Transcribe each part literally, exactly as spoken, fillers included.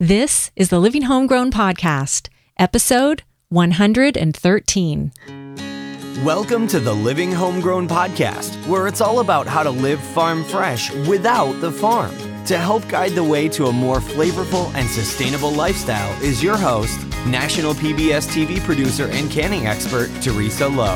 This is the Living Homegrown Podcast, episode one hundred thirteen. Welcome to the Living Homegrown Podcast, where it's all about how to live farm fresh without the farm. To help guide the way to a more flavorful and sustainable lifestyle is your host, national P B S T V producer and canning expert, Teresa Lowe.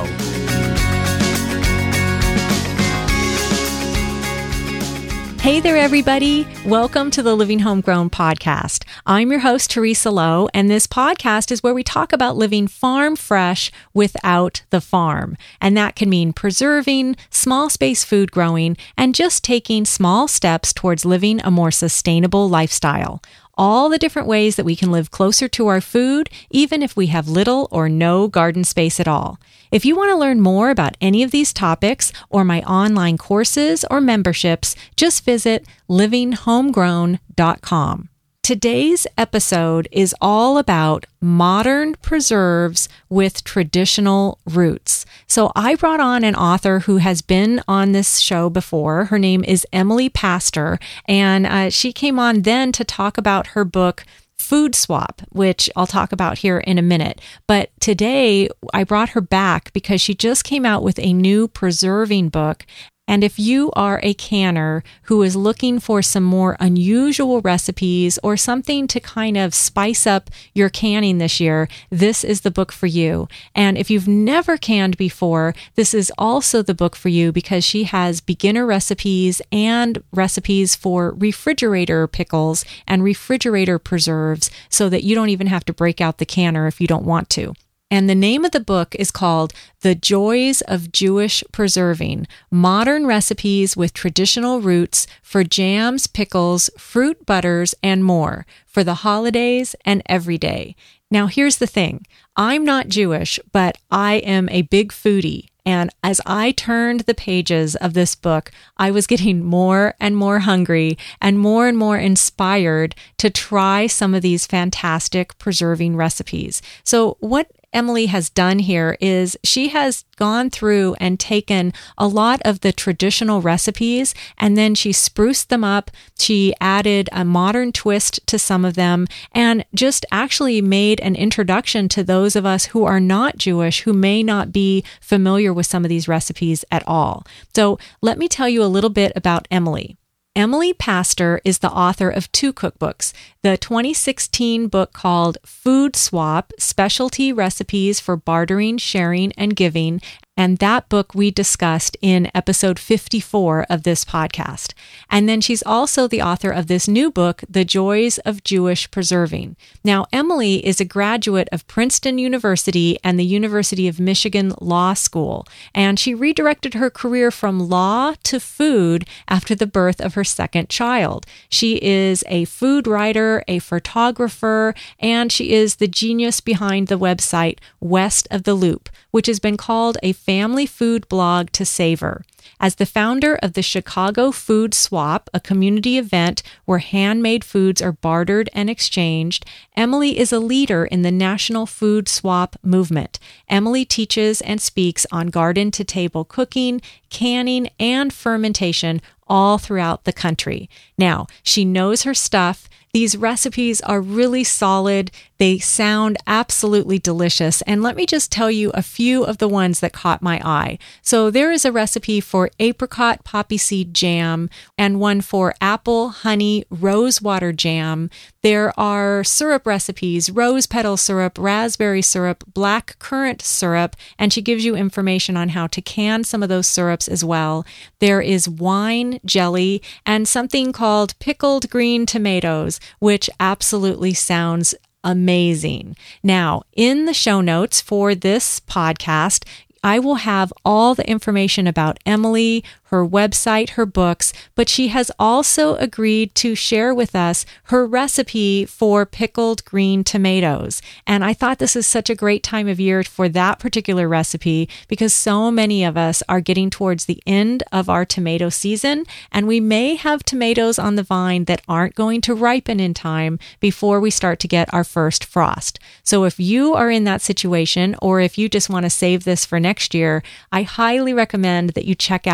Hey there, everybody. Welcome to the Living Homegrown Podcast. I'm your host, Teresa Lowe, and this podcast is where we talk about living farm fresh without the farm. And that can mean preserving, small space food growing, and just taking small steps towards living a more sustainable lifestyle. All the different ways that we can live closer to our food, even if we have little or no garden space at all. If you want to learn more about any of these topics or my online courses or memberships, just visit living homegrown dot com. Today's episode is all about modern preserves with traditional roots. So I brought on an author who has been on this show before. Her name is Emily Pastor, and uh, she came on then to talk about her book, Food Swap, which I'll talk about here in a minute. But today I brought her back because she just came out with a new preserving book. And if you are a canner who is looking for some more unusual recipes or something to kind of spice up your canning this year, this is the book for you. And if you've never canned before, this is also the book for you because she has beginner recipes and recipes for refrigerator pickles and refrigerator preserves so that you don't even have to break out the canner if you don't want to. And the name of the book is called The Joys of Jewish Preserving, Modern Recipes with Traditional Roots for Jams, Pickles, Fruit Butters, and More for the holidays and every day. Now, here's the thing. I'm not Jewish, but I am a big foodie. And as I turned the pages of this book, I was getting more and more hungry and more and more inspired to try some of these fantastic preserving recipes. So what Emily has done here is she has gone through and taken a lot of the traditional recipes and then she spruced them up. She added a modern twist to some of them and just actually made an introduction to those of us who are not Jewish, who may not be familiar with some of these recipes at all. So let me tell you a little bit about Emily. Emily Pastor is the author of two cookbooks, the twenty sixteen book called Food Swap, Specialty Recipes for Bartering, Sharing, and Giving, and that book we discussed in episode fifty-four of this podcast. And then she's also the author of this new book, The Joys of Jewish Preserving. Now, Emily is a graduate of Princeton University and the University of Michigan Law School, and she redirected her career from law to food after the birth of her second child. She is a food writer, a photographer, and she is the genius behind the website West of the Loop, which has been called a family food blog to savor. As the founder of the Chicago Food Swap, a community event where handmade foods are bartered and exchanged, Emily is a leader in the National Food Swap movement. Emily teaches and speaks on garden-to-table cooking, canning, and fermentation all throughout the country. Now, she knows her stuff. These recipes are really solid. They sound absolutely delicious. And let me just tell you a few of the ones that caught my eye. So there is a recipe for apricot poppy seed jam and one for apple, honey, rose water jam. There are syrup recipes, rose petal syrup, raspberry syrup, black currant syrup, and she gives you information on how to can some of those syrups as well. There is wine jelly and something called pickled green tomatoes, which absolutely sounds amazing. Now, in the show notes for this podcast, I will have all the information about Emily, her website, her books, but she has also agreed to share with us her recipe for pickled green tomatoes. And I thought this is such a great time of year for that particular recipe because so many of us are getting towards the end of our tomato season, and we may have tomatoes on the vine that aren't going to ripen in time before we start to get our first frost. So if you are in that situation, or if you just want to save this for next year, I highly recommend that you check out the show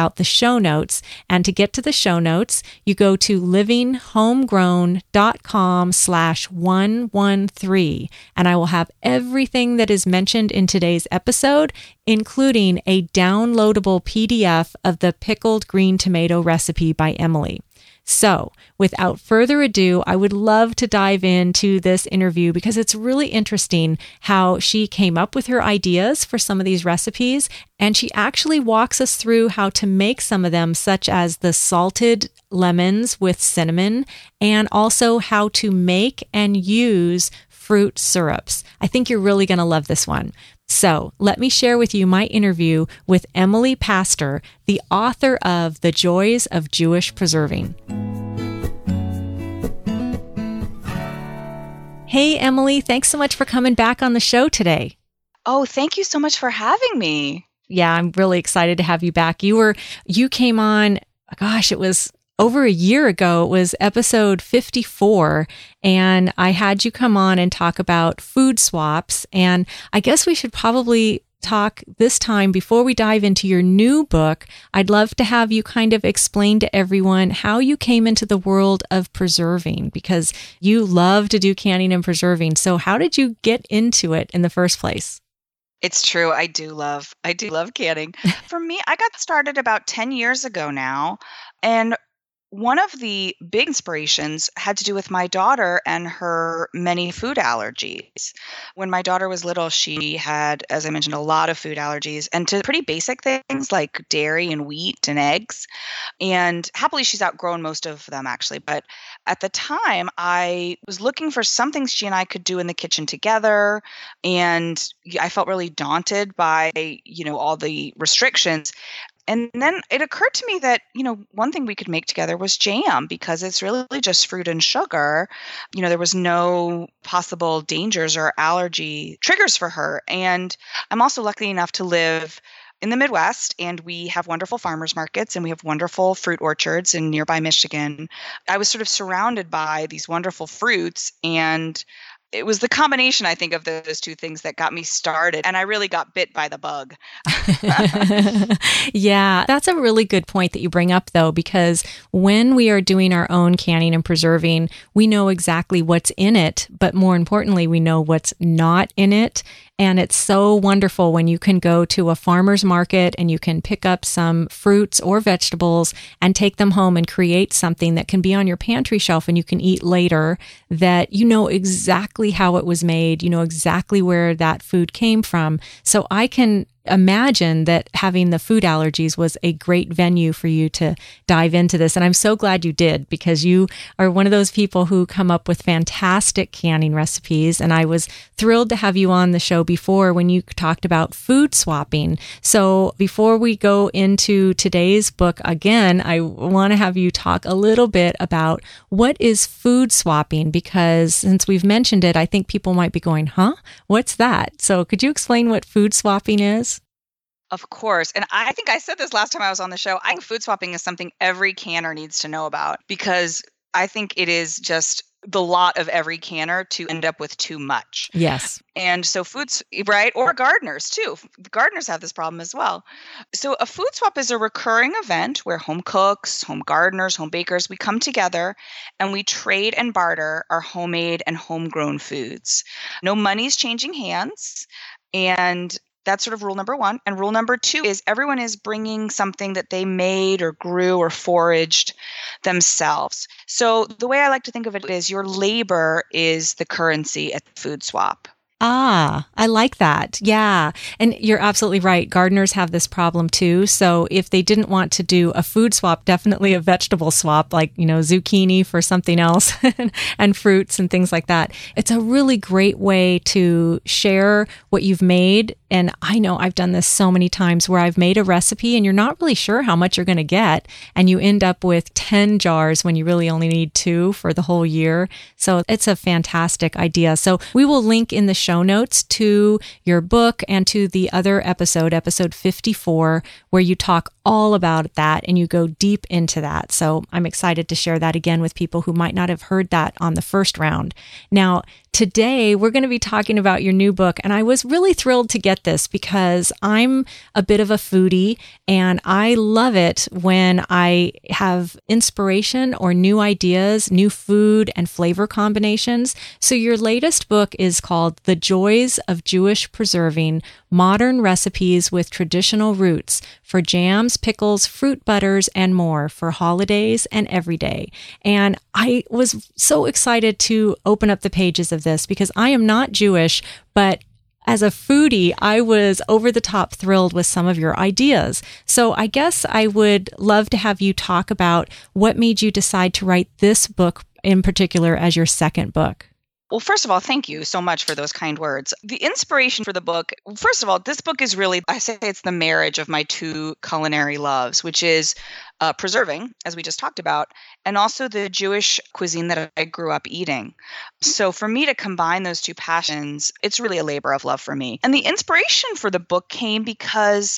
show notes. And to get to the show notes, you go to livinghomegrown.com slash 113. And I will have everything that is mentioned in today's episode, including a downloadable P D F of the pickled green tomato recipe by Emily. So, without further ado, I would love to dive into this interview because it's really interesting how she came up with her ideas for some of these recipes, and she actually walks us through how to make some of them, such as the salted lemons with cinnamon, and also how to make and use fruit syrups. I think you're really going to love this one. So let me share with you my interview with Emily Pastor, the author of The Joys of Jewish Preserving. Hey, Emily, thanks so much for coming back on the show today. Oh, thank you so much for having me. Yeah, I'm really excited to have you back. You were, you came on, gosh, it was over a year ago. It was episode fifty-four, and I had you come on and talk about food swaps. And I guess we should probably talk this time before we dive into your new book. I'd love to have you kind of explain to everyone how you came into the world of preserving, because you love to do canning and preserving. So how did you get into it in the first place? It's true. I do love, I do love canning. For me, I got started about ten years ago now. And one of the big inspirations had to do with my daughter and her many food allergies. When my daughter was little, she had, as I mentioned, a lot of food allergies and to pretty basic things like dairy and wheat and eggs. And happily, she's outgrown most of them, actually. But at the time, I was looking for some things she and I could do in the kitchen together. And I felt really daunted by, you know, all the restrictions. And then it occurred to me that, you know, one thing we could make together was jam, because it's really just fruit and sugar. You know, there was no possible dangers or allergy triggers for her. And I'm also lucky enough to live in the Midwest, and we have wonderful farmers markets and we have wonderful fruit orchards in nearby Michigan. I was sort of surrounded by these wonderful fruits, and it was the combination, I think, of those two things that got me started. And I really got bit by the bug. Yeah, that's a really good point that you bring up, though, because when we are doing our own canning and preserving, we know exactly what's in it. But more importantly, we know what's not in it. And it's so wonderful when you can go to a farmer's market and you can pick up some fruits or vegetables and take them home and create something that can be on your pantry shelf and you can eat later, that you know exactly how it was made, you know exactly where that food came from. So I can imagine that having the food allergies was a great venue for you to dive into this. And I'm so glad you did, because you are one of those people who come up with fantastic canning recipes. And I was thrilled to have you on the show before when you talked about food swapping. So before we go into today's book again, I want to have you talk a little bit about what is food swapping, because since we've mentioned it, I think people might be going, huh? What's that? So could you explain what food swapping is? Of course. And I think I said this last time I was on the show. I think food swapping is something every canner needs to know about, because I think it is just the lot of every canner to end up with too much. Yes. And so foods, right? Or gardeners too. Gardeners have this problem as well. So a food swap is a recurring event where home cooks, home gardeners, home bakers, we come together and we trade and barter our homemade and homegrown foods. No money's changing hands. And that's sort of rule number one. And rule number two is everyone is bringing something that they made or grew or foraged themselves. So the way I like to think of it is your labor is the currency at the food swap. Ah, I like that. Yeah. And you're absolutely right. Gardeners have this problem too. So if they didn't want to do a food swap, definitely a vegetable swap, like, you know, zucchini for something else and fruits and things like that. It's a really great way to share what you've made. And I know I've done this so many times where I've made a recipe and you're not really sure how much you're going to get. And you end up with ten jars when you really only need two for the whole year. So it's a fantastic idea. So we will link in the show notes to your book and to the other episode, episode fifty-four, where you talk all about that and you go deep into that. So I'm excited to share that again with people who might not have heard that on the first round. Now, today we're going to be talking about your new book. And I was really thrilled to get this because I'm a bit of a foodie and I love it when I have inspiration or new ideas, new food and flavor combinations. So your latest book is called The Joys of Jewish Preserving: Modern Recipes with Traditional Roots for Jams, Pickles, Fruit Butters, and more for holidays and every day. And I was so excited to open up the pages of this because I am not Jewish, but as a foodie, I was over the top thrilled with some of your ideas. So I guess I would love to have you talk about what made you decide to write this book in particular as your second book. Well, first of all, thank you so much for those kind words. The inspiration for the book, first of all, this book is really, I say it's the marriage of my two culinary loves, which is uh, preserving, as we just talked about, and also the Jewish cuisine that I grew up eating. So for me to combine those two passions, it's really a labor of love for me. And the inspiration for the book came because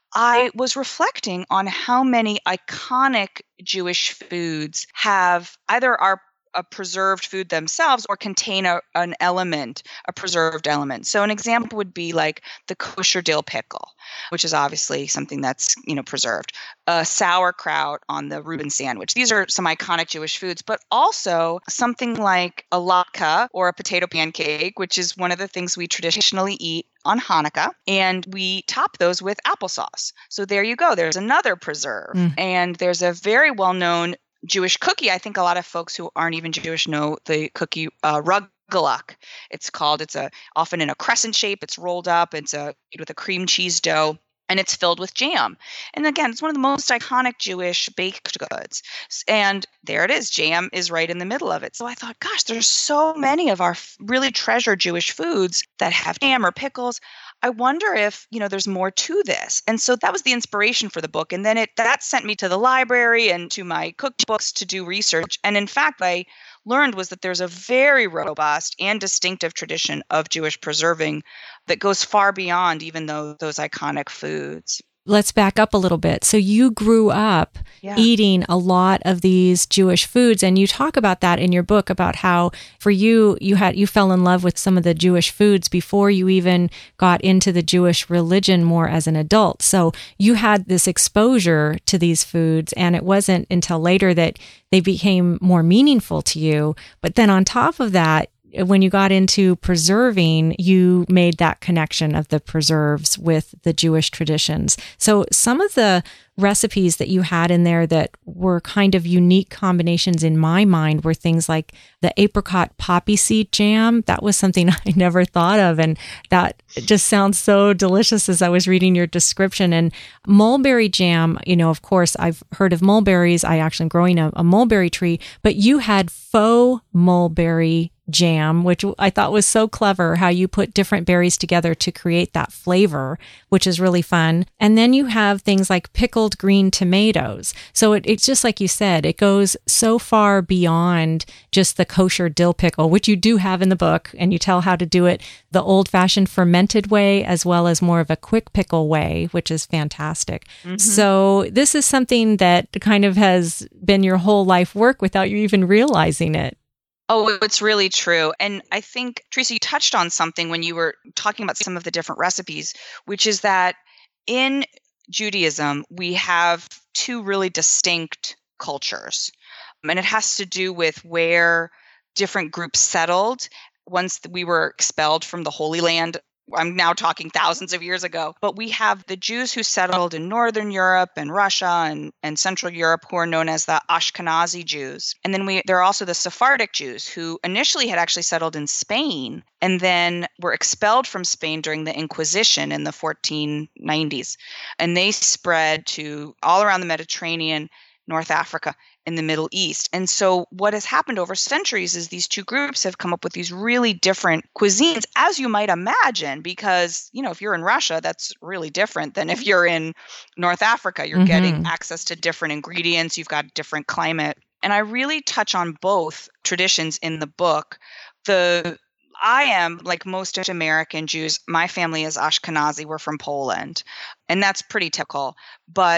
I was reflecting on how many iconic Jewish foods have either are a preserved food themselves or contain a, an element, a preserved element. So an example would be like the kosher dill pickle, which is obviously something that's, you know, preserved. Uh, sauerkraut on the Reuben sandwich. These are some iconic Jewish foods, but also something like a latke or a potato pancake, which is one of the things we traditionally eat on Hanukkah, and we top those with applesauce. So there you go. There's another preserve. Mm. And there's a very well-known Jewish cookie. I think a lot of folks who aren't even Jewish know the cookie uh, rugelach. It's called. It's a often in a crescent shape. It's rolled up. It's a made with a cream cheese dough, and it's filled with jam. And again, it's one of the most iconic Jewish baked goods. And there it is. Jam is right in the middle of it. So I thought, gosh, there's so many of our really treasured Jewish foods that have jam or pickles. I wonder if, you know, there's more to this. And so that was the inspiration for the book. And then it that sent me to the library and to my cookbooks to do research. And in fact, I learned was that there's a very robust and distinctive tradition of Jewish preserving that goes far beyond even though those iconic foods. Let's back up a little bit. So you grew up yeah. eating a lot of these Jewish foods, and you talk about that in your book about how for you, you had you fell in love with some of the Jewish foods before you even got into the Jewish religion more as an adult. So you had this exposure to these foods, and it wasn't until later that they became more meaningful to you. But then on top of that, when you got into preserving, you made that connection of the preserves with the Jewish traditions. So some of the recipes that you had in there that were kind of unique combinations in my mind were things like the apricot poppy seed jam. That was something I never thought of. And that just sounds so delicious as I was reading your description. And mulberry jam, you know, of course, I've heard of mulberries. I actually am growing a, a mulberry tree, but you had faux mulberry jam, which I thought was so clever how you put different berries together to create that flavor, which is really fun. And then you have things like pickled green tomatoes. So it, it's just like you said, it goes so far beyond just the kosher dill pickle, which you do have in the book, and you tell how to do it the old-fashioned fermented way as well as more of a quick pickle way, which is fantastic. Mm-hmm. So this is something that kind of has been your whole life work without you even realizing it. Oh, it's really true. And I think, Teresa, you touched on something when you were talking about some of the different recipes, which is that in Judaism, we have two really distinct cultures. And it has to do with where different groups settled once we were expelled from the Holy Land. I'm now talking thousands of years ago, but we have the Jews who settled in Northern Europe and Russia and, and Central Europe, who are known as the Ashkenazi Jews. And then we there are also the Sephardic Jews who initially had actually settled in Spain and then were expelled from Spain during the Inquisition in the fourteen nineties. And they spread to all around the Mediterranean, North Africa, in the Middle East. And so what has happened over centuries is these two groups have come up with these really different cuisines, as you might imagine, because, you know, if you're in Russia, that's really different than if you're in North Africa. You're mm-hmm. getting access to different ingredients. You've got different climate. And I really touch on both traditions in the book. The I am, like most American Jews, my family is Ashkenazi. We're from Poland. And that's pretty typical. But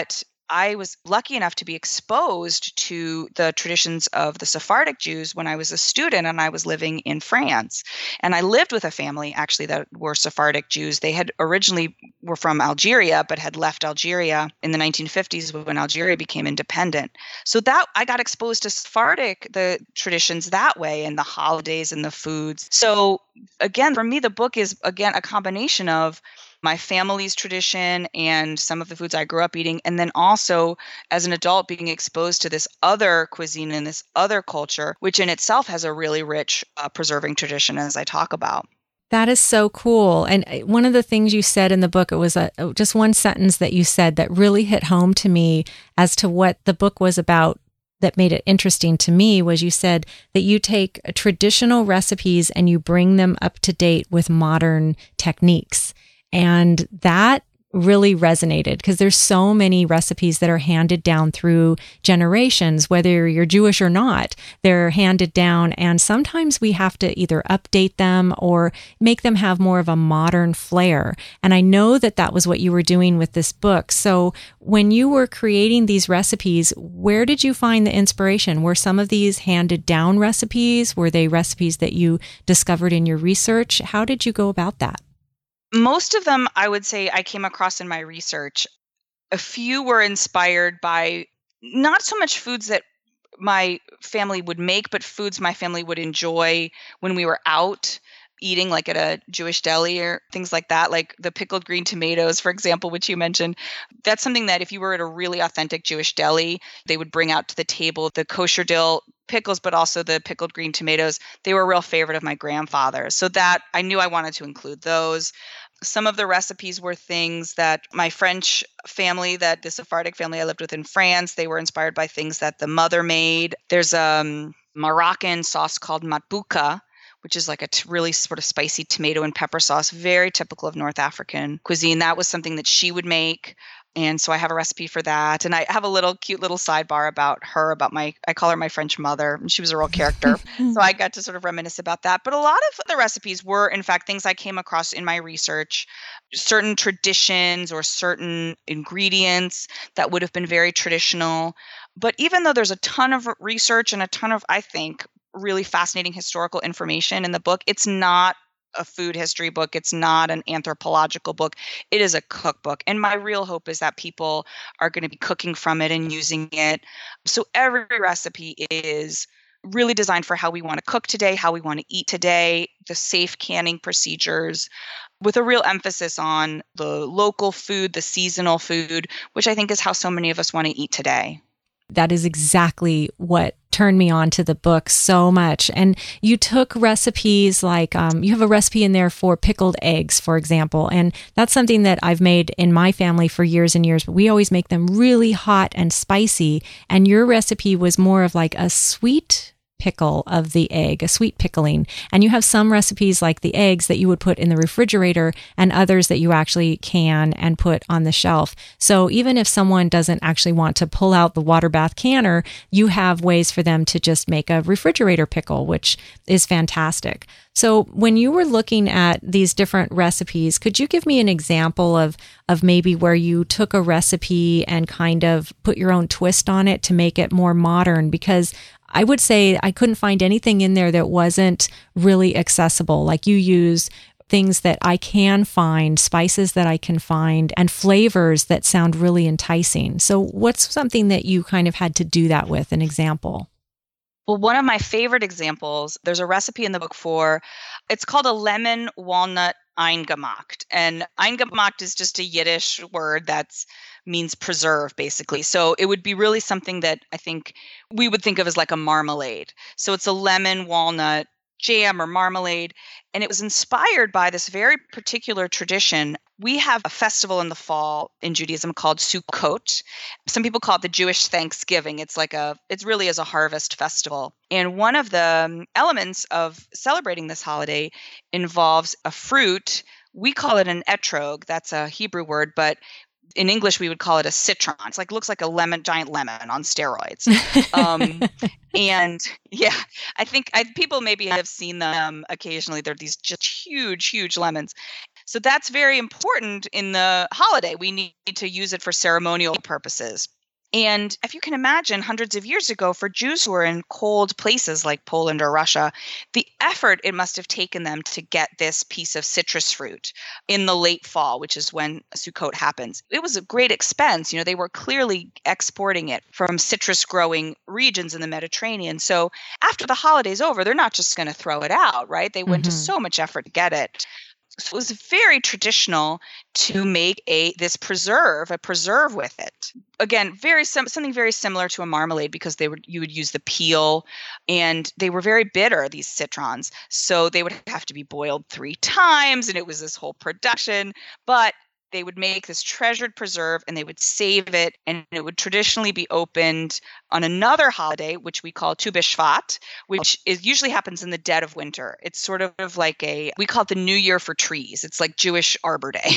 I was lucky enough to be exposed to the traditions of the Sephardic Jews when I was a student and I was living in France. And I lived with a family actually that were Sephardic Jews. They had originally were from Algeria, but had left Algeria in the nineteen fifties when Algeria became independent. So that I got exposed to Sephardic, the traditions that way, and the holidays and the foods. So again, for me, the book is, again, a combination of my family's tradition and some of the foods I grew up eating. And then also as an adult being exposed to this other cuisine and this other culture, which in itself has a really rich uh, preserving tradition, as I talk about. That is so cool. And one of the things you said in the book, it was a, just one sentence that you said that really hit home to me as to what the book was about that made it interesting to me, was you said that you take traditional recipes and you bring them up to date with modern techniques. And that really resonated because there's so many recipes that are handed down through generations, whether you're Jewish or not, they're handed down. And sometimes we have to either update them or make them have more of a modern flair. And I know that that was what you were doing with this book. So when you were creating these recipes, where did you find the inspiration? Were some of these handed down recipes? Were they recipes that you discovered in your research? How did you go about that? Most of them, I would say, I came across in my research. A few were inspired by not so much foods that my family would make, but foods my family would enjoy when we were out eating, like at a Jewish deli or things like that, like the pickled green tomatoes, for example, which you mentioned. That's something that if you were at a really authentic Jewish deli, they would bring out to the table, the kosher dill pickles, but also the pickled green tomatoes. They were a real favorite of my grandfather. So that I knew I wanted to include those. Some of the recipes were things that my French family, that the Sephardic family I lived with in France, they were inspired by things that the mother made. There's a um, Moroccan sauce called matbouka, which is like a t- really sort of spicy tomato and pepper sauce, very typical of North African cuisine. That was something that she would make. And so I have a recipe for that. And I have a little cute little sidebar about her, about my, I call her my French mother. And she was a real character. So I got to sort of reminisce about that. But a lot of the recipes were, in fact, things I came across in my research, certain traditions or certain ingredients that would have been very traditional. But even though there's a ton of research and a ton of, I think, really fascinating historical information in the book, it's not a food history book. It's not an anthropological book. It is a cookbook. And my real hope is that people are going to be cooking from it and using it. So every recipe is really designed for how we want to cook today, how we want to eat today, the safe canning procedures, with a real emphasis on the local food, the seasonal food, which I think is how so many of us want to eat today. That is exactly what turned me on to the book so much. And you took recipes like, um, you have a recipe in there for pickled eggs, for example. And that's something that I've made in my family for years and years, but we always make them really hot and spicy. And your recipe was more of like a sweet pickle of the egg, a sweet pickling. And you have some recipes like the eggs that you would put in the refrigerator and others that you actually can and put on the shelf. So even if someone doesn't actually want to pull out the water bath canner, you have ways for them to just make a refrigerator pickle, which is fantastic. So when you were looking at these different recipes, could you give me an example of, of maybe where you took a recipe and kind of put your own twist on it to make it more modern? Because I would say I couldn't find anything in there that wasn't really accessible. Like you use things that I can find, spices that I can find, and flavors that sound really enticing. So what's something that you kind of had to do that with, an example? Well, one of my favorite examples, there's a recipe in the book for, it's called a lemon walnut eingemacht. And eingemacht is just a Yiddish word that's means preserve, basically. So it would be really something that I think we would think of as like a marmalade. So it's a lemon walnut jam or marmalade. And it was inspired by this very particular tradition. We have a festival in the fall in Judaism called Sukkot. Some people call it the Jewish Thanksgiving. It's like a, it really is a harvest festival. And one of the elements of celebrating this holiday involves a fruit. We call it an etrog. That's a Hebrew word, but in English, we would call it a citron. It's like, looks like a lemon, giant lemon on steroids. Um, and yeah, I think I, people maybe have seen them occasionally. They're these just huge, huge lemons. So that's very important in the holiday. We need to use it for ceremonial purposes. And if you can imagine, hundreds of years ago, for Jews who were in cold places like Poland or Russia, the effort it must have taken them to get this piece of citrus fruit in the late fall, which is when Sukkot happens. It was a great expense. You know, they were clearly exporting it from citrus growing regions in the Mediterranean. So after the holiday's over, they're not just going to throw it out, right? They went to Mm-hmm. so much effort to get it. So it was very traditional to make a this preserve, a preserve with it. Again, very sim- something very similar to a marmalade, because they would you would use the peel, and they were very bitter, these citrons. So they would have to be boiled three times, and it was this whole production. But they would make this treasured preserve, and they would save it, and it would traditionally be opened on another holiday, which we call Tu B'Shvat, which is usually happens in the dead of winter. It's sort of like a, we call it the New Year for trees. It's like Jewish Arbor Day.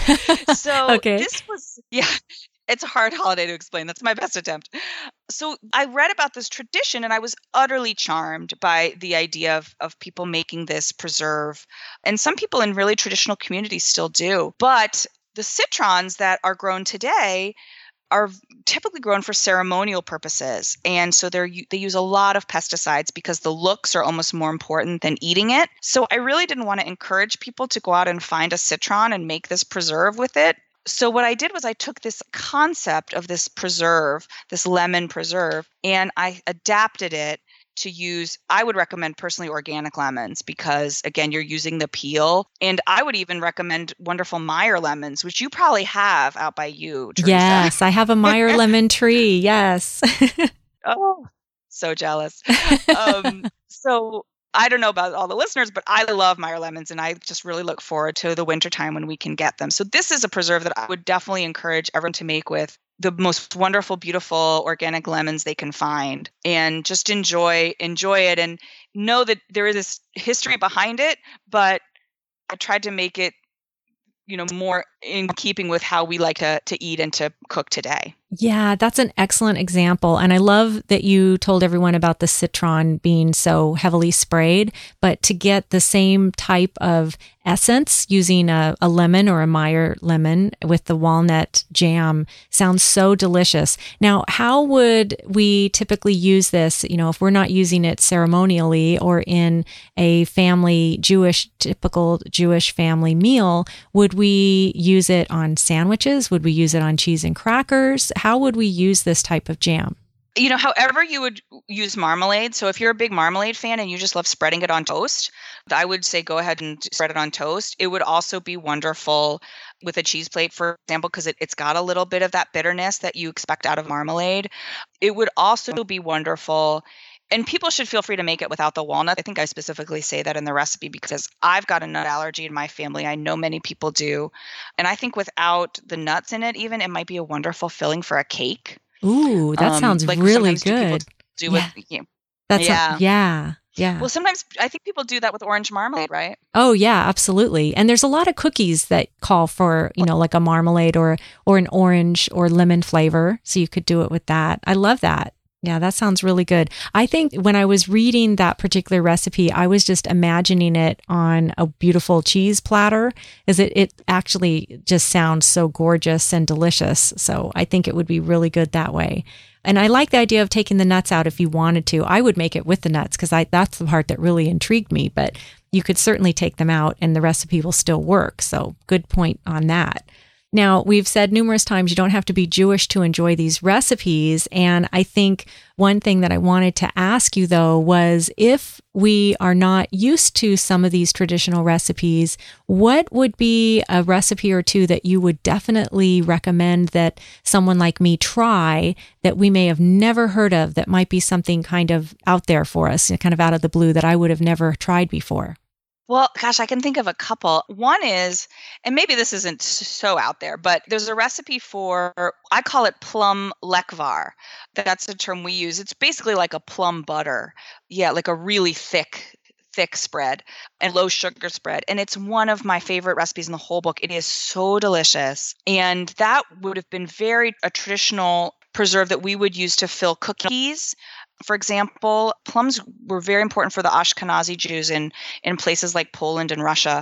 So Okay. this was, yeah, it's a hard holiday to explain. That's my best attempt. So I read about this tradition, and I was utterly charmed by the idea of, of people making this preserve. And some people in really traditional communities still do. But the citrons that are grown today are typically grown for ceremonial purposes. And so they're they use a lot of pesticides because the looks are almost more important than eating it. So I really didn't want to encourage people to go out and find a citron and make this preserve with it. So what I did was I took this concept of this preserve, this lemon preserve, and I adapted it to use, I would recommend personally organic lemons, because again, you're using the peel. And I would even recommend wonderful Meyer lemons, which you probably have out by you, Teresa. Yes, I have a Meyer lemon tree. Yes. Oh, so jealous. Um, so I don't know about all the listeners, but I love Meyer lemons, and I just really look forward to the wintertime when we can get them. So this is a preserve that I would definitely encourage everyone to make with the most wonderful, beautiful organic lemons they can find, and just enjoy enjoy it, and know that there is this history behind it, but I tried to make it, you know, more in keeping with how we like to, to eat and to cook today. Yeah, that's an excellent example. And I love that you told everyone about the citron being so heavily sprayed, but to get the same type of essence using a, a lemon or a Meyer lemon with the walnut jam sounds so delicious. Now, how would we typically use this, you know, if we're not using it ceremonially or in a family Jewish, typical Jewish family meal? Would we use it on sandwiches? Would we use it on cheese and crackers? How would we use this type of jam? You know, however you would use marmalade. So if you're a big marmalade fan and you just love spreading it on toast, I would say go ahead and spread it on toast. It would also be wonderful with a cheese plate, for example, because it, it's got a little bit of that bitterness that you expect out of marmalade. It would also be wonderful. And people should feel free to make it without the walnut. I think I specifically say that in the recipe because I've got a nut allergy in my family. I know many people do. And I think without the nuts in it, even, it might be a wonderful filling for a cake. Ooh, that Um, sounds like really sometimes do people good. do Yeah. with, you know, That's Yeah. a, yeah, yeah. well, sometimes I think people do that with orange marmalade, right? Oh yeah, absolutely. And there's a lot of cookies that call for, you know, like a marmalade or or an orange or lemon flavor. So you could do it with that. I love that. Yeah, that sounds really good. I think when I was reading that particular recipe, I was just imagining it on a beautiful cheese platter, as it, it actually just sounds so gorgeous and delicious. So I think it would be really good that way. And I like the idea of taking the nuts out if you wanted to. I would make it with the nuts because I that's the part that really intrigued me, but you could certainly take them out and the recipe will still work. So good point on that. Now, we've said numerous times you don't have to be Jewish to enjoy these recipes. And I think one thing that I wanted to ask you, though, was if we are not used to some of these traditional recipes, what would be a recipe or two that you would definitely recommend that someone like me try that we may have never heard of, that might be something kind of out there for us, kind of out of the blue that I would have never tried before? Well, gosh, I can think of a couple. One is, and maybe this isn't so out there, but there's a recipe for, I call it plum lekvar. That's the term we use. It's basically like a plum butter. Yeah, like a really thick, thick spread and low sugar spread. And it's one of my favorite recipes in the whole book. It is so delicious. And that would have been very a traditional preserve that we would use to fill cookies. For example, plums were very important for the Ashkenazi Jews in, in places like Poland and Russia.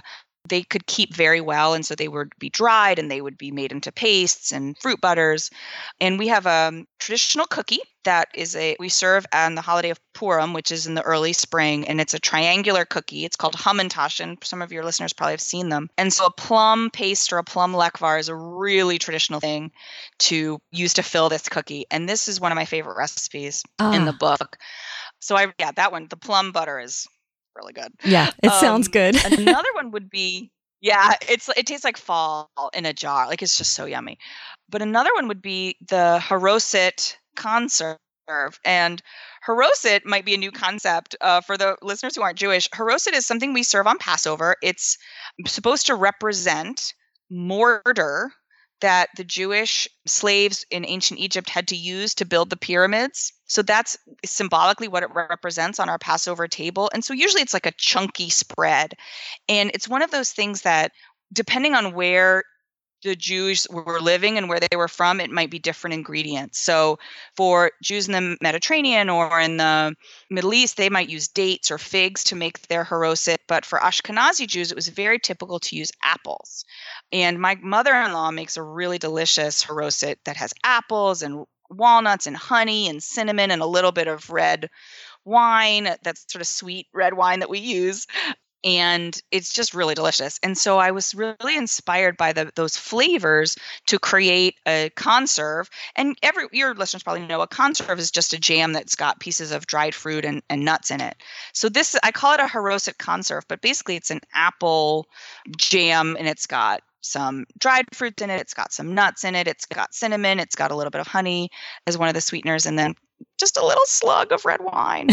they could keep very well. And so they would be dried and they would be made into pastes and fruit butters. And we have a traditional cookie that is a, we serve on the holiday of Purim, which is in the early spring. And it's a triangular cookie. It's called Hamantaschen. Some of your listeners probably have seen them. And so a plum paste or a plum lekvar is a really traditional thing to use to fill this cookie. And this is one of my favorite recipes Ah. in the book. So I, yeah, that one, the plum butter is really good. Yeah, it Um, sounds good. Another one would be, yeah, it's it tastes like fall in a jar. Like it's just so yummy. But another one would be the haroset conserve. And haroset might be a new concept uh, for the listeners who aren't Jewish. Haroset is something we serve on Passover. It's supposed to represent mortar that the Jewish slaves in ancient Egypt had to use to build the pyramids. So that's symbolically what it represents on our Passover table. And so usually it's like a chunky spread. And it's one of those things that, depending on where the Jews were living and where they were from, it might be different ingredients. So for Jews in the Mediterranean or in the Middle East, they might use dates or figs to make their haroset. But for Ashkenazi Jews, it was very typical to use apples. And my mother-in-law makes a really delicious haroset that has apples and walnuts and honey and cinnamon and a little bit of red wine. That's sort of sweet red wine that we use. And it's just really delicious. And so I was really inspired by the, those flavors to create a conserve. And every your listeners probably know a conserve is just a jam that's got pieces of dried fruit and, and nuts in it. So this, I call it a haroset conserve, but basically it's an apple jam and it's got some dried fruits in it. It's got some nuts in it. It's got cinnamon. It's got a little bit of honey as one of the sweeteners. And then just a little slug of red wine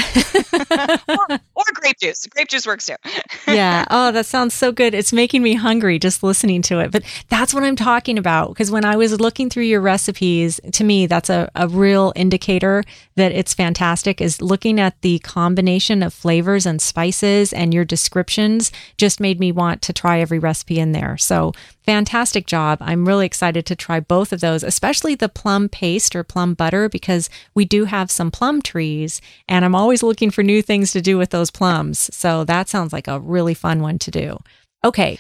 or, or grape juice. Grape juice works too. Yeah. Oh, that sounds so good. It's making me hungry just listening to it. But that's what I'm talking about. Because when I was looking through your recipes, to me, that's a, a real indicator that it's fantastic, is looking at the combination of flavors and spices, and your descriptions just made me want to try every recipe in there. So fantastic job. I'm really excited to try both of those, especially the plum paste or plum butter, because we do have some plum trees and I'm always looking for new things to do with those plums. So that sounds like a really fun one to do. Okay.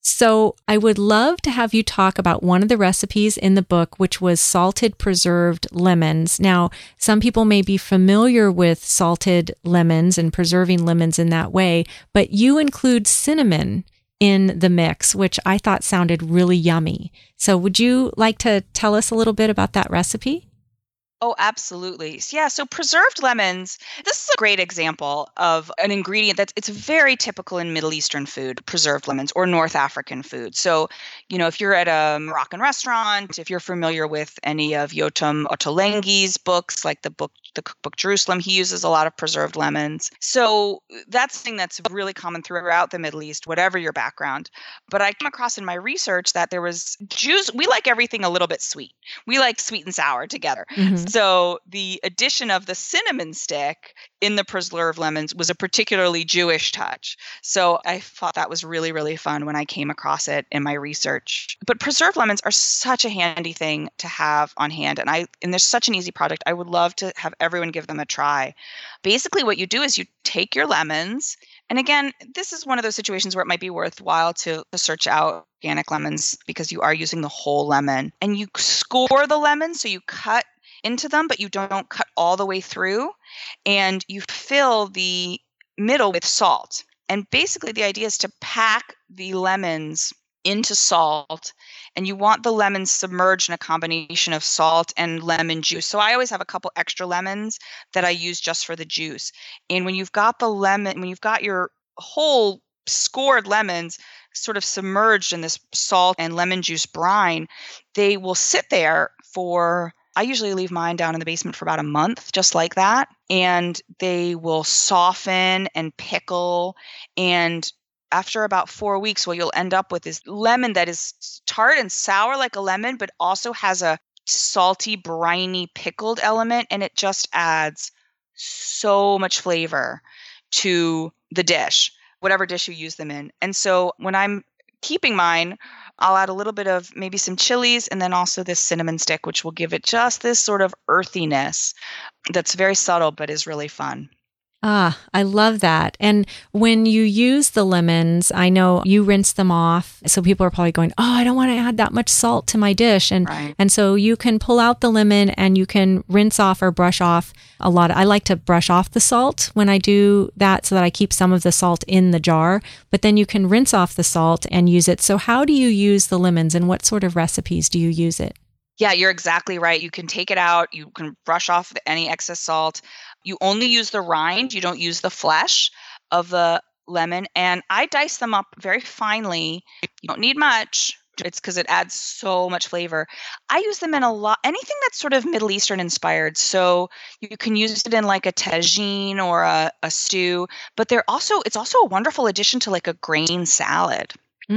So I would love to have you talk about one of the recipes in the book, which was salted preserved lemons. Now, some people may be familiar with salted lemons and preserving lemons in that way, but you include cinnamon in the mix, which I thought sounded really yummy. So would you like to tell us a little bit about that recipe? Oh, absolutely. Yeah. So preserved lemons, this is a great example of an ingredient that's, it's very typical in Middle Eastern food, preserved lemons, or North African food. So, you know, if you're at a Moroccan restaurant, if you're familiar with any of Yotam Ottolenghi's books, like the book, the cookbook Jerusalem, he uses a lot of preserved lemons. So that's something that's really common throughout the Middle East, whatever your background. But I came across in my research that there was Jews, we like everything a little bit sweet. We like sweet and sour together. Mm-hmm. So the addition of the cinnamon stick in the preserved lemons was a particularly Jewish touch. So I thought that was really, really fun when I came across it in my research. But preserved lemons are such a handy thing to have on hand. And I and they're such an easy product. I would love to have everyone give them a try. Basically, what you do is you take your lemons. And again, this is one of those situations where it might be worthwhile to, to search out organic lemons because you are using the whole lemon. And you score the lemon, so you cut into them, but you don't cut all the way through. And you fill the middle with salt. And basically the idea is to pack the lemons into salt, and you want the lemons submerged in a combination of salt and lemon juice. So I always have a couple extra lemons that I use just for the juice. And when you've got the lemon, when you've got your whole scored lemons sort of submerged in this salt and lemon juice brine, they will sit there for, I usually leave mine down in the basement for about a month, just like that. And they will soften and pickle. And after about four weeks, what you'll end up with is lemon that is tart and sour like a lemon, but also has a salty, briny, pickled element. And it just adds so much flavor to the dish, whatever dish you use them in. And so when I'm keeping mine, I'll add a little bit of maybe some chilies and then also this cinnamon stick, which will give it just this sort of earthiness that's very subtle, but is really fun. Ah, I love that. And when you use the lemons, I know you rinse them off. So people are probably going, oh, I don't want to add that much salt to my dish. And, Right. and so you can pull out the lemon and you can rinse off or brush off a lot. Of, I like to brush off the salt when I do that so that I keep some of the salt in the jar, but then you can rinse off the salt and use it. So how do you use the lemons and what sort of recipes do you use it? Yeah, you're exactly right. You can take it out. You can brush off the- any excess salt. You only use the rind. You don't use the flesh of the lemon. And I dice them up very finely. You don't need much. It's because it adds so much flavor. I use them in a lot, anything that's sort of Middle Eastern inspired. So you can use it in like a tagine or a, a stew, but they're also, it's also a wonderful addition to like a grain salad.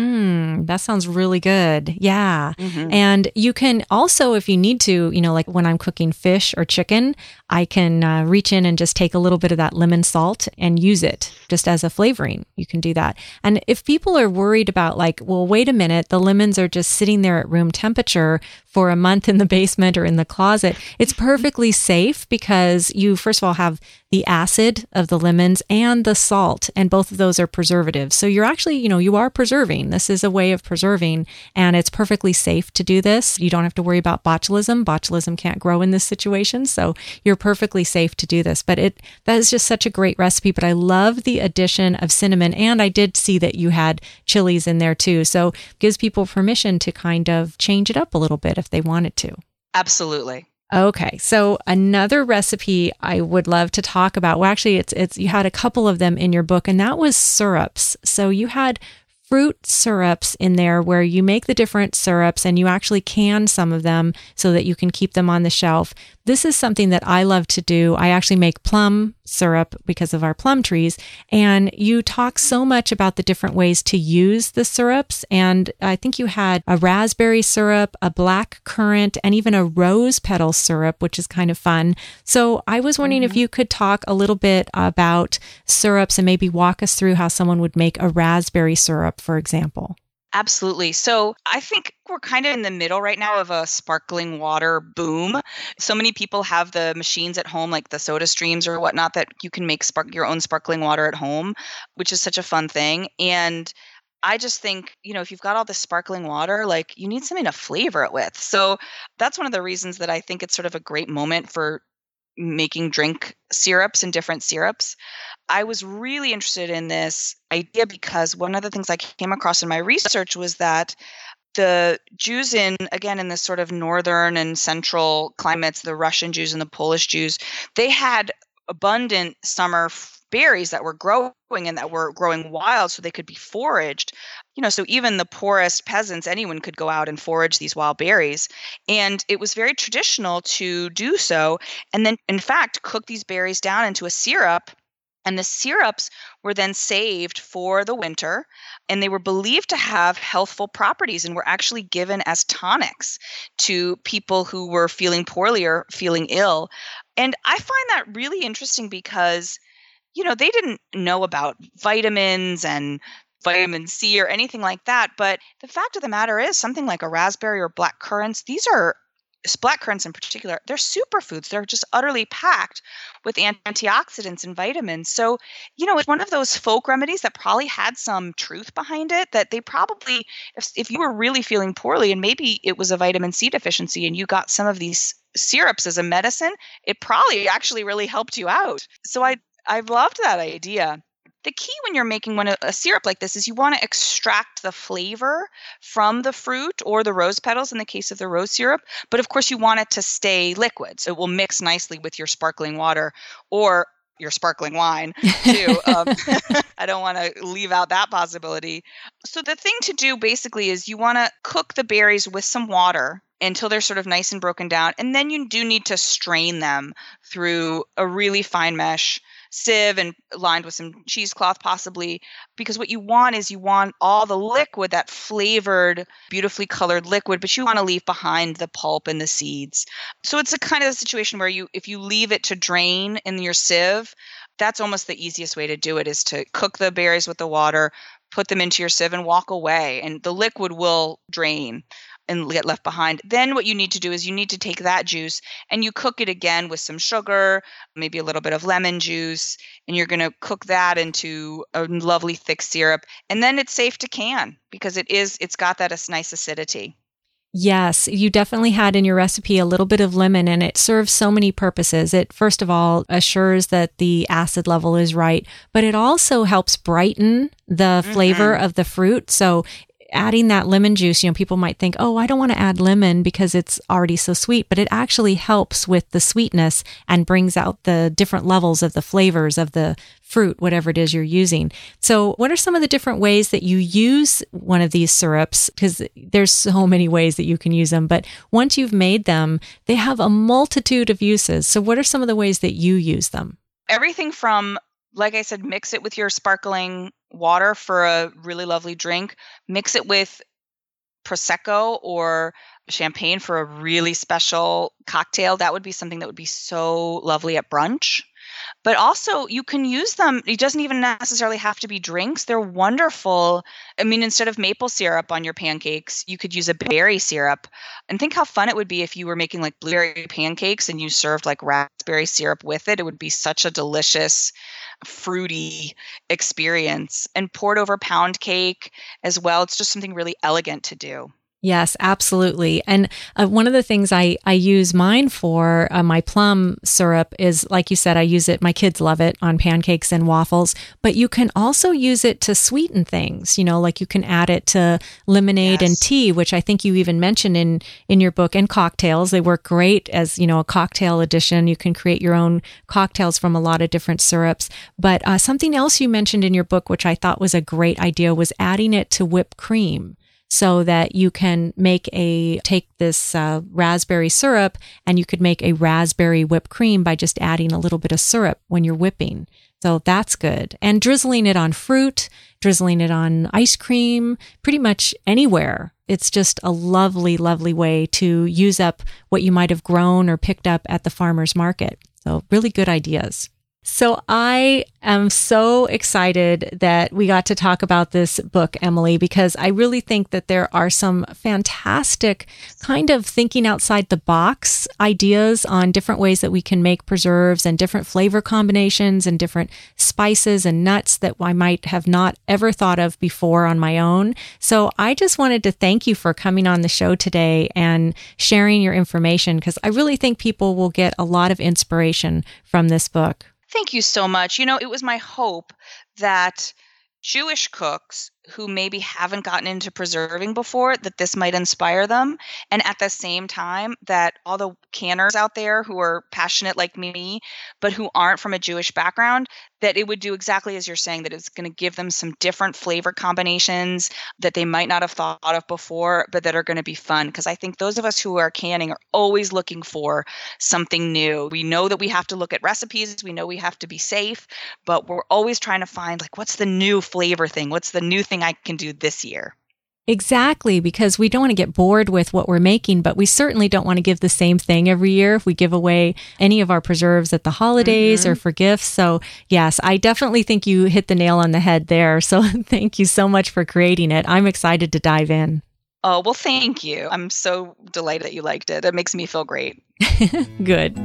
Mm, that sounds really good. Yeah. Mhm. And you can also, if you need to, you know, like when I'm cooking fish or chicken, I can uh, reach in and just take a little bit of that lemon salt and use it just as a flavoring. You can do that. And if people are worried about like, well, wait a minute, the lemons are just sitting there at room temperature for a month in the basement or in the closet, it's perfectly safe because you, first of all, have the acid of the lemons and the salt, and both of those are preservatives. So you're actually, you know, you are preserving. This is a way of preserving, and it's perfectly safe to do this. You don't have to worry about botulism. Botulism can't grow in this situation, so you're perfectly safe to do this. But it that is just such a great recipe. But I love the addition of cinnamon, and I did see that you had chilies in there too. So it gives people permission to kind of change it up a little bit if they wanted to. Absolutely. Okay, so another recipe I would love to talk about. Well, actually, it's it's you had a couple of them in your book, and that was syrups. So you had fruit syrups in there where you make the different syrups and you actually can some of them so that you can keep them on the shelf. This is something that I love to do. I actually make plum syrup because of our plum trees. And you talk so much about the different ways to use the syrups. And I think you had a raspberry syrup, a black currant, and even a rose petal syrup, which is kind of fun. So I was wondering mm-hmm. if you could talk a little bit about syrups and maybe walk us through how someone would make a raspberry syrup, for example. Absolutely. So I think we're kind of in the middle right now of a sparkling water boom. So many people have the machines at home, like the Soda Streams or whatnot, that you can make spark your own sparkling water at home, which is such a fun thing. And I just think, you know, if you've got all this sparkling water, like you need something to flavor it with. So that's one of the reasons that I think it's sort of a great moment for making drink syrups and different syrups. I was really interested in this idea because one of the things I came across in my research was that the Jews in, again, in this sort of northern and central climates, the Russian Jews and the Polish Jews, they had abundant summer berries that were growing and that were growing wild so they could be foraged. You know, so even the poorest peasants, anyone could go out and forage these wild berries. And it was very traditional to do so. And then, in fact, cook these berries down into a syrup. And the syrups were then saved for the winter, and they were believed to have healthful properties and were actually given as tonics to people who were feeling poorly or feeling ill. And I find that really interesting because, you know, they didn't know about vitamins and vitamin C or anything like that. But the fact of the matter is something like a raspberry or black currants, these are black currants in particular, they're superfoods. They're just utterly packed with antioxidants and vitamins. So, you know, it's one of those folk remedies that probably had some truth behind it, that they probably, if, if you were really feeling poorly and maybe it was a vitamin C deficiency and you got some of these syrups as a medicine, it probably actually really helped you out. So I, I loved that idea. The key when you're making one a syrup like this is you want to extract the flavor from the fruit or the rose petals in the case of the rose syrup. But of course, you want it to stay liquid. So it will mix nicely with your sparkling water or your sparkling wine too. um, I don't want to leave out that possibility. So the thing to do basically is you want to cook the berries with some water until they're sort of nice and broken down. And then you do need to strain them through a really fine mesh sieve and lined with some cheesecloth possibly, because what you want is you want all the liquid, that flavored, beautifully colored liquid, but you want to leave behind the pulp and the seeds. So it's a kind of a situation where you, if you leave it to drain in your sieve, that's almost the easiest way to do it, is to cook the berries with the water, put them into your sieve and walk away, and the liquid will drain. and get left behind. Then what you need to do is you need to take that juice and you cook it again with some sugar, maybe a little bit of lemon juice, and you're going to cook that into a lovely thick syrup. And then it's safe to can because it is, it's got that nice acidity. Yes, you definitely had in your recipe a little bit of lemon, and it serves so many purposes. It, first of all, assures that the acid level is right, but it also helps brighten the mm-hmm. flavor of the fruit. So adding that lemon juice, you know, people might think, oh, I don't want to add lemon because it's already so sweet, but it actually helps with the sweetness and brings out the different levels of the flavors of the fruit, whatever it is you're using. So what are some of the different ways that you use one of these syrups? Because there's so many ways that you can use them, but once you've made them, they have a multitude of uses. So what are some of the ways that you use them? Everything from, like I said, mix it with your sparkling water for a really lovely drink. Mix it with Prosecco or champagne for a really special cocktail. That would be something that would be so lovely at brunch. But also you can use them. It doesn't even necessarily have to be drinks. They're wonderful. I mean, instead of maple syrup on your pancakes, you could use a berry syrup. And think how fun it would be if you were making like blueberry pancakes and you served like raspberry syrup with it. It would be such a delicious, fruity experience. And poured over pound cake as well. It's just something really elegant to do. Yes, absolutely. And uh, one of the things I, I use mine for, uh, my plum syrup is, like you said, I use it, my kids love it on pancakes and waffles, but you can also use it to sweeten things, you know, like you can add it to lemonade yes. and tea, which I think you even mentioned in, in your book, and cocktails. They work great as, you know, a cocktail addition. You can create your own cocktails from a lot of different syrups. But uh, something else you mentioned in your book, which I thought was a great idea, was adding it to whipped cream, so that you can make a, take this uh, raspberry syrup and you could make a raspberry whipped cream by just adding a little bit of syrup when you're whipping. So that's good. And drizzling it on fruit, drizzling it on ice cream, pretty much anywhere. It's just a lovely, lovely way to use up what you might have grown or picked up at the farmer's market. So really good ideas. So I am so excited that we got to talk about this book, Emily, because I really think that there are some fantastic kind of thinking outside the box ideas on different ways that we can make preserves and different flavor combinations and different spices and nuts that I might have not ever thought of before on my own. So I just wanted to thank you for coming on the show today and sharing your information, because I really think people will get a lot of inspiration from this book. Thank you so much. You know, it was my hope that Jewish cooks who maybe haven't gotten into preserving before, that this might inspire them. And at the same time, that all the canners out there who are passionate like me, but who aren't from a Jewish background, that it would do exactly as you're saying, that it's going to give them some different flavor combinations that they might not have thought of before, but that are going to be fun. Because I think those of us who are canning are always looking for something new. We know that we have to look at recipes. We know we have to be safe, but we're always trying to find, like, what's the new flavor thing? What's the new thing I can do this year? Exactly, because we don't want to get bored with what we're making, but we certainly don't want to give the same thing every year if we give away any of our preserves at the holidays mm-hmm. or for gifts. So yes, I definitely think you hit the nail on the head there. So thank you so much for creating it. I'm excited to dive in. Oh, well, thank you. I'm so delighted that you liked it. It makes me feel great. Good.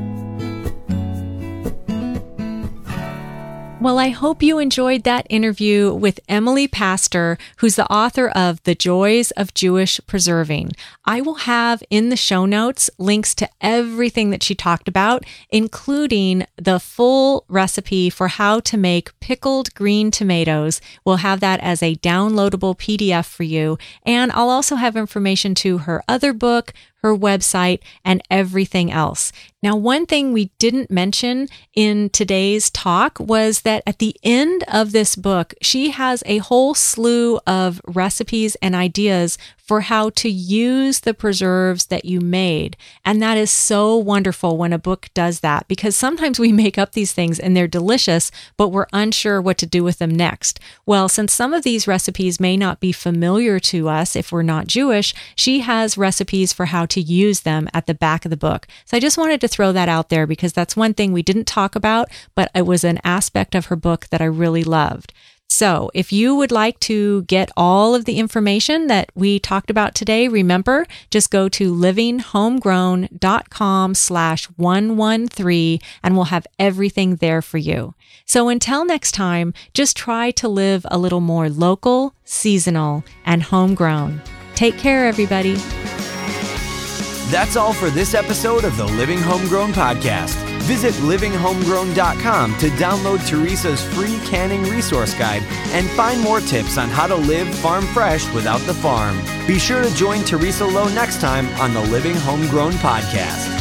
Well, I hope you enjoyed that interview with Emily Pastor, who's the author of The Joys of Jewish Preserving. I will have in the show notes links to everything that she talked about, including the full recipe for how to make pickled green tomatoes. We'll have that as a downloadable P D F for you. And I'll also have information to her other book, her website, and everything else. Now, one thing we didn't mention in today's talk was that at the end of this book, she has a whole slew of recipes and ideas for how to use the preserves that you made. And that is so wonderful when a book does that, because sometimes we make up these things and they're delicious, but we're unsure what to do with them next. Well, since some of these recipes may not be familiar to us if we're not Jewish, she has recipes for how to use them at the back of the book. So I just wanted to throw that out there because that's one thing we didn't talk about, but it was an aspect of her book that I really loved. So if you would like to get all of the information that we talked about today, remember, just go to livinghomegrown.com slash 113 and we'll have everything there for you. So until next time, just try to live a little more local, seasonal, and homegrown. Take care, everybody. That's all for this episode of the Living Homegrown Podcast. Visit living homegrown dot com to download Teresa's free canning resource guide and find more tips on how to live farm fresh without the farm. Be sure to join Teresa Lowe next time on the Living Homegrown Podcast.